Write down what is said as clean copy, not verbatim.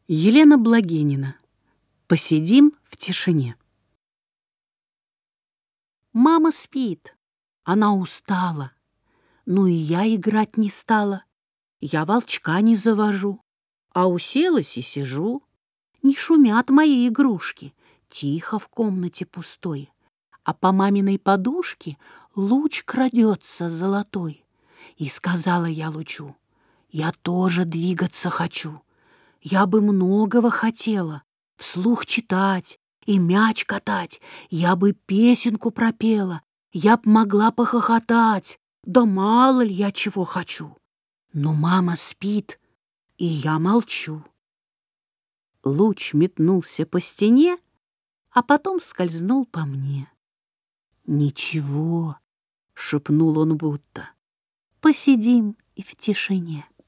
Елена Благенина. Посидим в тишине. Мама спит, она устала. Ну и я играть не стала. Я волчка не завожу, а уселась и сижу. Не шумят мои игрушки, тихо в комнате пустой. А по маминой подушке луч крадется золотой. И сказала я лучу: я тоже двигаться хочу. Я бы многого хотела: вслух читать и мяч катать. Я бы песенку пропела, я б могла похохотать. Да мало ли я чего хочу. Но мама спит, и я молчу. Луч метнулся по стене, а потом скользнул по мне. «Ничего», — шепнул он будто, — «посидим и в тишине».